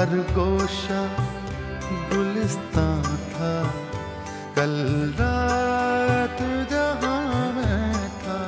हर गोशा गुलिस्तां था, कल रात जहां मैं था।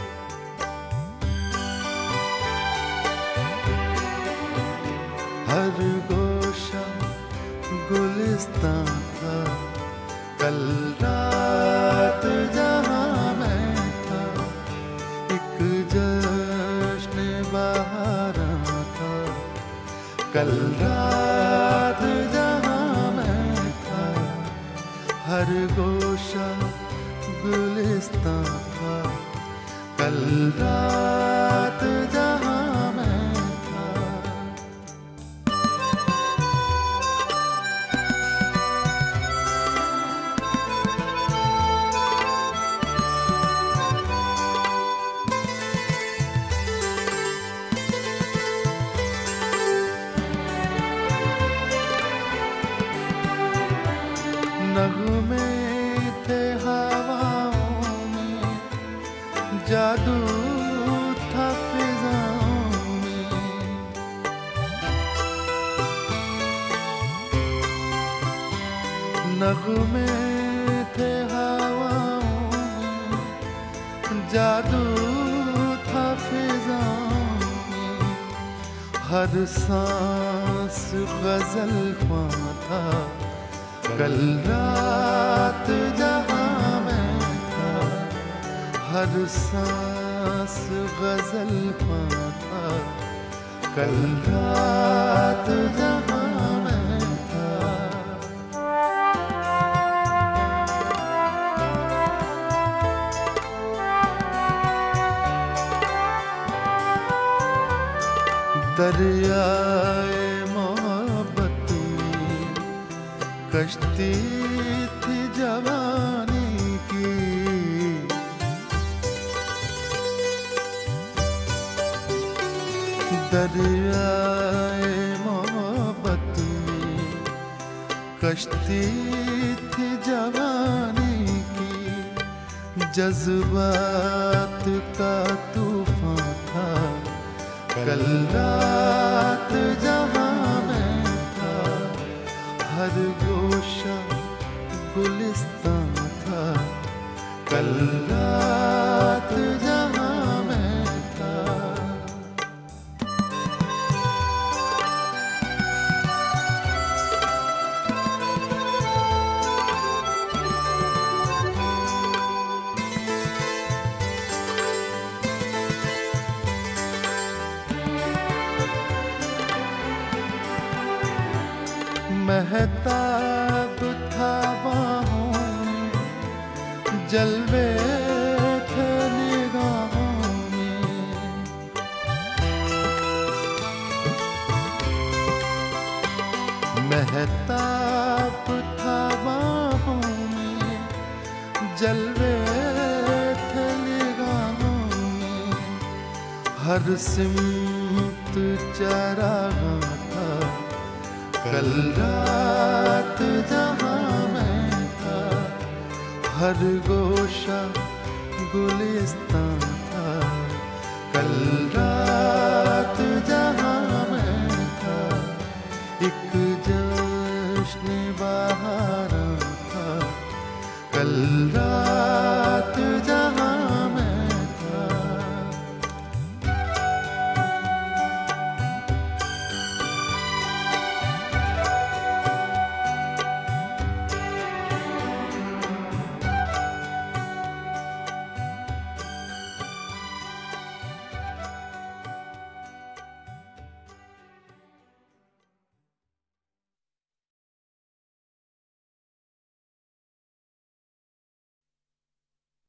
हर गोशा गुलिस्तां था, कल रात जहां मैं था। एक जश्न बहारां था, कल रात जहां मैं था। हर गोशा गुलिस्तां था, कल रात जहां मैं था। नगमे थे हवाओं में, जादू था फिजाओं में। नगमे थे हवाओं में, जादू था फिजाओं में। हर सांस गजल ख्वां था, कल रात जहां मैं था। हर सांस गजल ख्वां था, कल रात जहां मैं था। दरियाए मोहब्बत में कश्ती थी जवानी की। दरियाए मोहब्बत में कश्ती थी जवानी की। जज्बात का तूफान था, कल रात जहां मैं था। हर गोशा गुलिस्तां था, कल रात जहां मैं था। महताब था बाहों में, जलवे थे निगाहों में। महताब था बाहों में, जलवे थे निगाहों में। हर सिमत चरागा था, कल रात जहां मैं था। हर गोशा गुलिस्तां था, कल रात जहां मैं था। एक जश्न बहारां था, कल रात